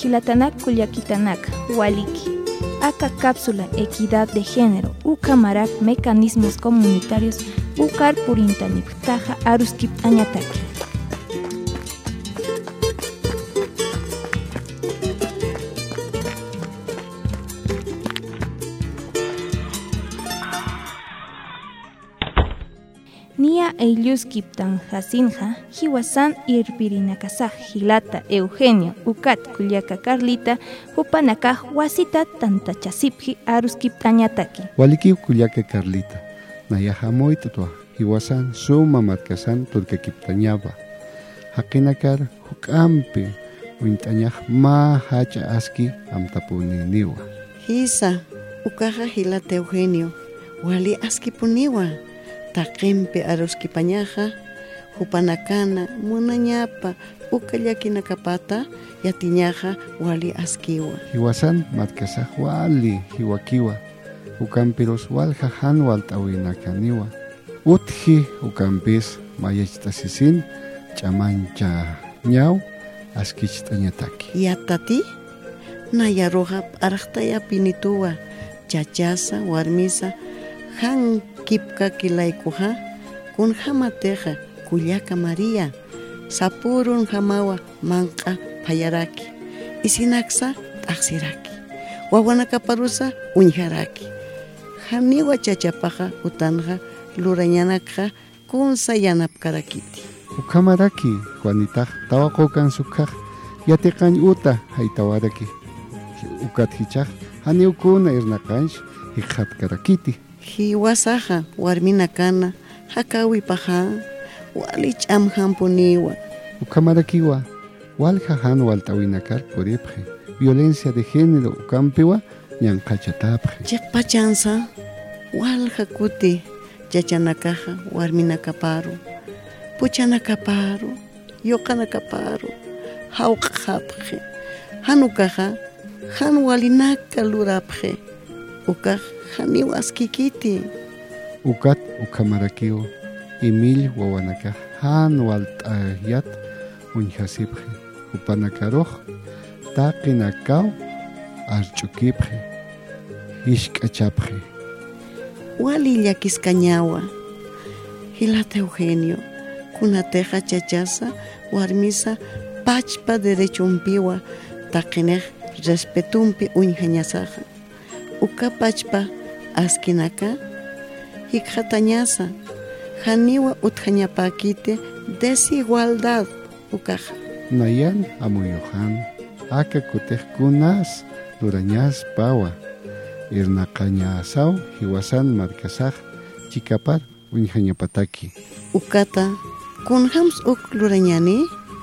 Gilatanak Kulyakitanak, Waliki. Aka cápsula Equidad de Género, Ukamarak Mecanismos Comunitarios, Ukar Purintaniptaja Aruskip Añataki. Nia Eyuskiptan Jacinja, Hiwasan Irpirinakasaj, Gilata, Eugenio, Ukat, Kulyaka Carlita, Hupanakaj, Wasita, Tantachasipji, Aruskiptañataki. Waliki Kulyaka Carlita, Nayahamoitua, Hiwasan, Suma Matkasan, Turkakiptañaba. Hakinakar, Hukampi, Uintañaj, Ma Hacha Aski, Amtapuniwa. Hisa, Ukaja Gilata Eugenio, Wali Askipuniwa. Taqimpi aruskipañaja, hupanakana, munañapa, ukallakinakapata, yatiñaja, wali askiwa. Hiwasan matkasaj wali, hiwakiwa, ukampiros walja hanwal tawinakaniwa. Utji ukampis mayachitasisin, chamancha ñaw, askichtañataki. Yatati, nayaroja arachtaya pinituwa, chachasa, warmisa, han kipka kilaikuja, kun hamateja, Kulyaka María, sapurun hamawa manka payaraki, isinaksa taxiraki, wawanakaparusa uñjaraki, haniwa chachapaja utanja, lurañanakja, kun sayanapkarakiti. Ukamaraki, Juanitaj, tawakokan sukaj, yatekan uta, haitawaraki, ukathichaj, haniukuna irnakanch, hijatkarakiti. Hiwasaja, warminakana, hakawi paja, walich amhampuniwa. Ukamarakiwa, waljajan waltawinakar puripje, violencia de género ukampiwa, ñankachatapje. Chekpachansa, waljakuti, chachanakaja, warminakaparu, puchanakaparu, yokanakaparu, hauqhapje, hanukaja, hanwalinaka lurapje, ukaj, haniwas kikiti. Ukat ukamarakiwa, Emil wawanaka, hanwaltayat, unjasipje, upanakaroh, takinakaw, archukipje, ishkachapje. Wali llakiscañawa, Gilata Eugenio, kunateja chachasa, warmisa, pachpa derechumpiwa, takinej respetumpi unjañasaja. Uka pachpa askinaka, hikjatañasa, haniwa utjañapakite, desigualdad ukaja. Nayan amuyohan, aka kutej kunas, lurañas pawa, irnaqañasaw, hiwasan markasaj, chikapar, unjañapataki. Ukata, kunhams uk lurañani?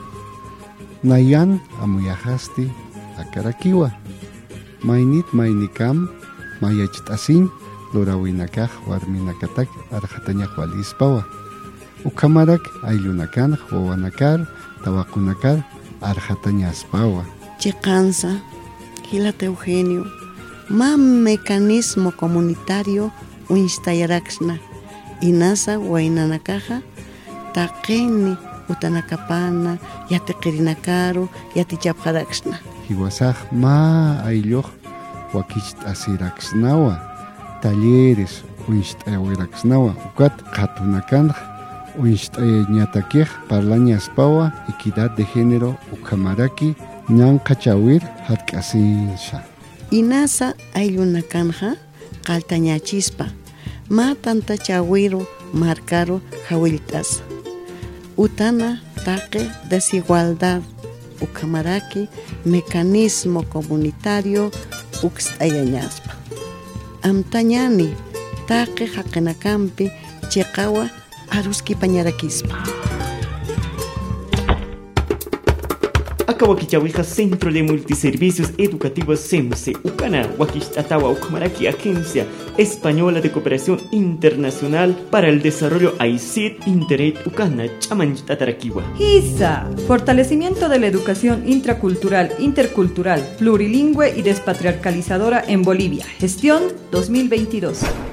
Nayan amuyahasti, akarakiwa. Mainit mainikam, mayachtasin, lurawinakaj, warminakatak, arjatañaj walispawa. Ukamarak, aylunakan, wawanakar, tawakunakar, arjatañaspawa. Chekansa, Gilata Eugenio, ma mecanismo comunitario uinstayaraxna, inasa wainanakaja, taqeni utanakapana, yateqirinakaru, yatichapjaraxna. Hiwasaj ma aylloj wakichtasiraxnawa, talleres uinstayawiraxnawa, ukat qhatunakanj, uinstayañatakej parlañaspawa, equidad de género ukamaraki, ñankachawir hatk'asinsha. Inasa ayllunakanja, qaltañachispa, ma tanta chawiro, marcaro, jawiltas. Utana, taqe, desigualdad, ukamaraki, mecanismo comunitario, uxtayañaspa. Amtañani, taqe haqinakampi, cheqawa, aruskipañarakispa. Akawakichawija Centro de Multiservicios Educativos CEMSE, Ukana, Wakishtatawa Ukamaraki, Agencia Española de Cooperación Internacional para el Desarrollo AICID Internet Ukana, Chamanchtatarakiwa. ISA, fortalecimiento de la educación intracultural, intercultural, plurilingüe y despatriarcalizadora en Bolivia. Gestión 2022.